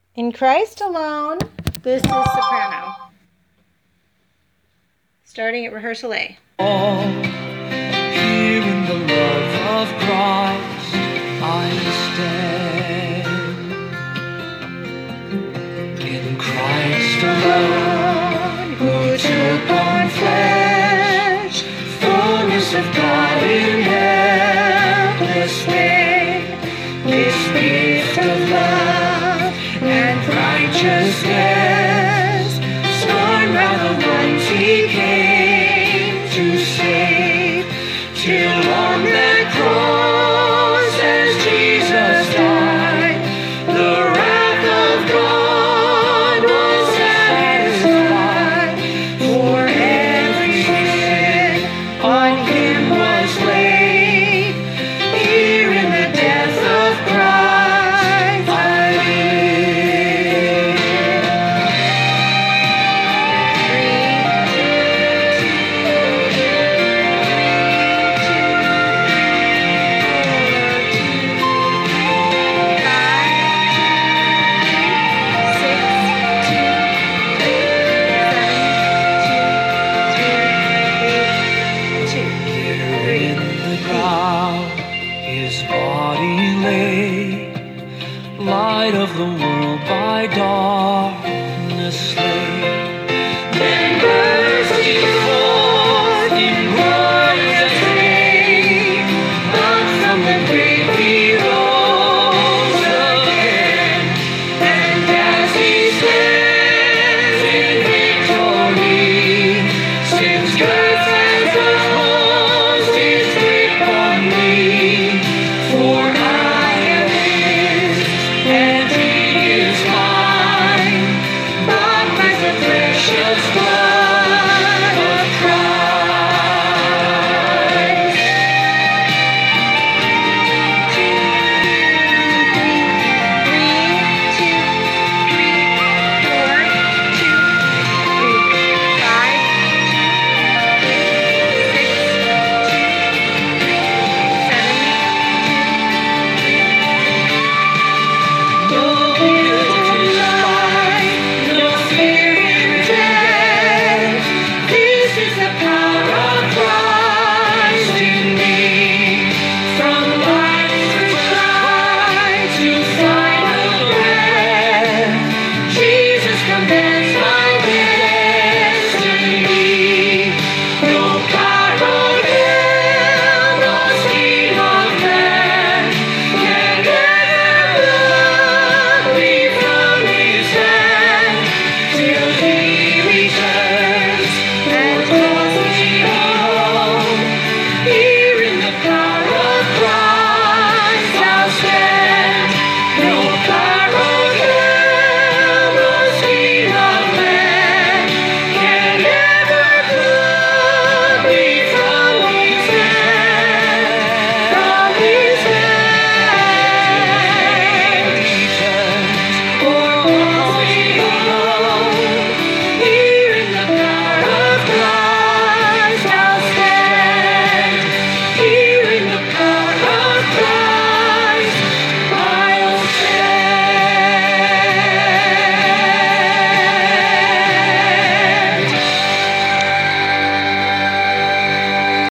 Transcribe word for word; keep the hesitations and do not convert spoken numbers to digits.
In Christ alone, this is soprano. Starting at rehearsal A. All here in the love of Christ I stand. In Christ alone, who took on flesh, fullness of God in helpless way, this gift of love and righteousness, scorned by the ones he came to save, till on that cross as Jesus died, the wrath of God was satisfied, for every sin on him was laid. Here in the death of Christ I live. Here in the ground his body lay, light of the world by darkness slain. Then bursting forth